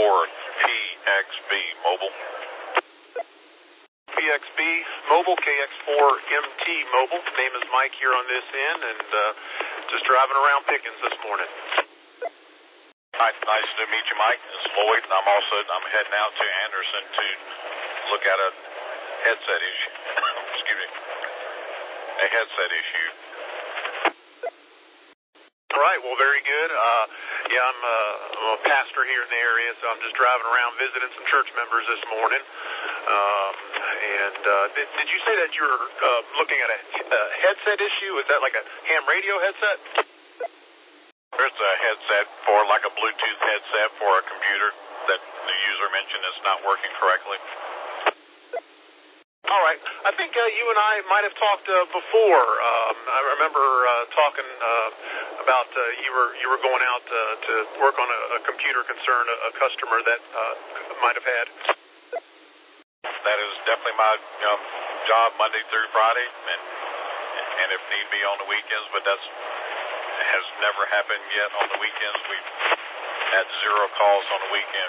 KX4PXB mobile. PXB mobile, KX4MT mobile. Name is Mike here on this end, and just driving around Pickens this morning. Nice to meet you, Mike. It's Lloyd, and I'm heading out to Anderson to look at a headset issue. Excuse me. A headset issue. All right, well, very good. I'm a pastor here in the area, so I'm just driving around visiting some church members this morning. Did you say that you were looking at a headset issue? Is that like a ham radio headset? There's a headset for like a Bluetooth headset for a computer that the user mentioned is not working correctly. All right. I think you and I might have talked before. I remember talking about you were going out to work on a computer concern, a customer that might have had. That is definitely my job Monday through Friday, and if need be on the weekends, but that has never happened yet on the weekends. We've had 0 calls on the weekend.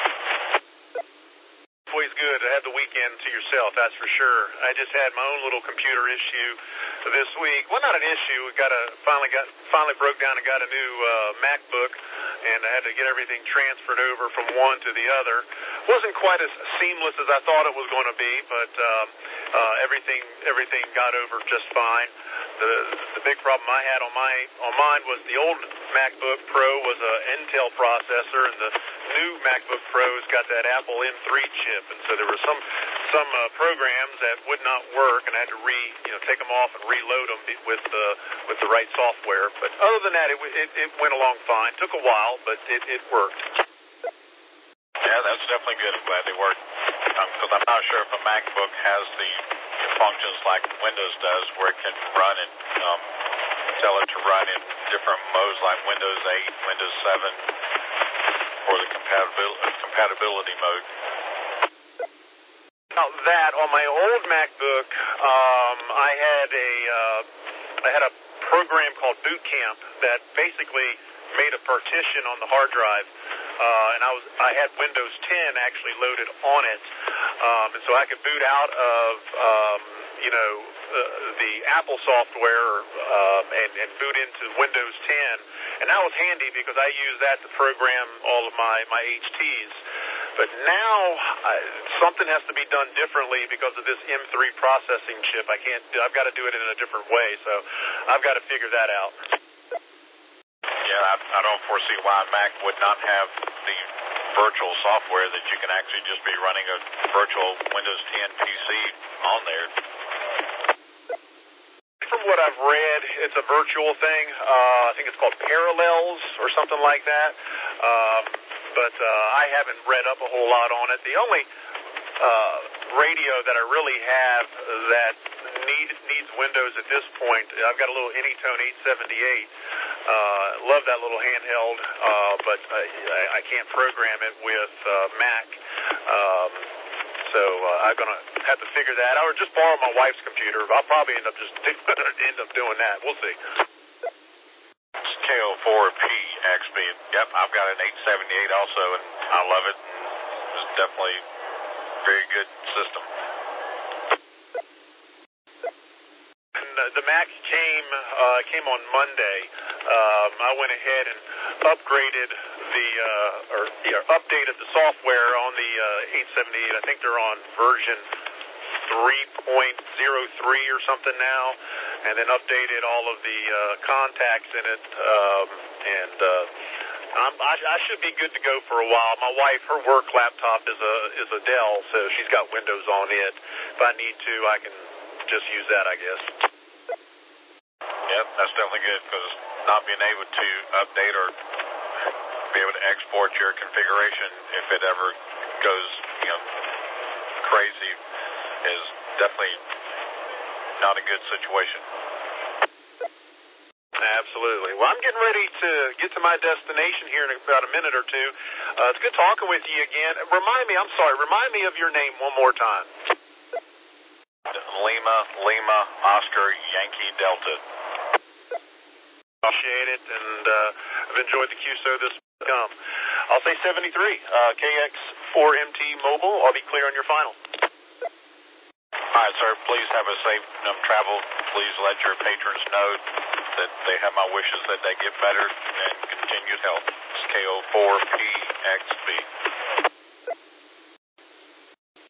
Always good to have the weekend to yourself, that's for sure. I just had my own little computer issue this week. Well, not an issue. We finally broke down and got a new MacBook, and I had to get everything transferred over from one to the other. Wasn't quite as seamless as I thought it was going to be, but everything got over just fine. The big problem I had on mine was the old MacBook Pro was an Intel processor, and the new MacBook Pro's got that Apple M3 chip, and so there were some programs that would not work, and I had to take them off and reload them with the right software. But other than that, it went along fine. Took a while, but it worked. Yeah, that's definitely good. I'm glad they worked. Because I'm not sure if a MacBook has the functions like Windows does, where it can run and tell it to run in different modes like Windows 8, Windows 7, for the compatibility mode. Now that on my old MacBook, I had a program called Boot Camp that basically made a partition on the hard drive. And I had Windows 10 actually loaded on it, and so I could boot out of the Apple software and boot into Windows 10, and that was handy because I use that to program all of my HTs. But now something has to be done differently because of this M3 processing chip. I've got to do it in a different way, so I've got to figure that out. Yeah, I don't foresee why Mac would not have the virtual software that you can actually just be running a virtual Windows 10 PC on there. From what I've read, it's a virtual thing. I think it's called Parallels or something like that. But I haven't read up a whole lot on it. The only radio that I really have that needs Windows at this point, I've got a little Anytone 878. Love that little handheld, but I can't program it with Mac. So I'm going to have to figure that out, or just borrow my wife's computer. I'll probably end up doing that. We'll see. KO4PXB. Yep, I've got an 878 also, and I love it. It's definitely a very good system. The Mac came on Monday. I went ahead and upgraded updated the software on the 878. I think they're on version 3.03 or something now, and then updated all of the contacts in it. I should be good to go for a while. My wife, her work laptop is a Dell, so she's got Windows on it. If I need to, I can just use that, I guess. Yep, that's definitely good, because not being able to update or be able to export your configuration if it ever goes, crazy is definitely not a good situation. Absolutely. Well, I'm getting ready to get to my destination here in about a minute or two. It's good talking with you again. Remind me of your name one more time. Lima, Oscar, Yankee, Delta. Appreciate it, and I've enjoyed the QSO this come. I'll say 73. KX4MT Mobile, I'll be clear on your final. All right, sir. Please have a safe travel. Please let your patrons know that they have my wishes that they get better and continued health. It's KO4PXB.